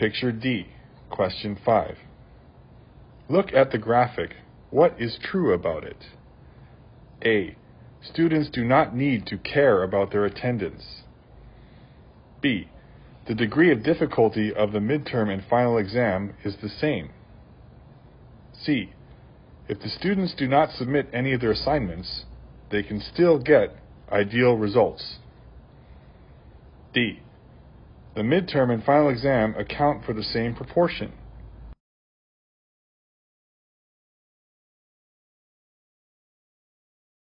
Picture D, question 5. Look at the graphic. What is true about it? A. Students do not need to care about their attendance. B. The degree of difficulty of the midterm and final exam is the same. C. If the students do not submit any of their assignments, they can still get ideal results. D. The midterm and final exam account for the same proportion.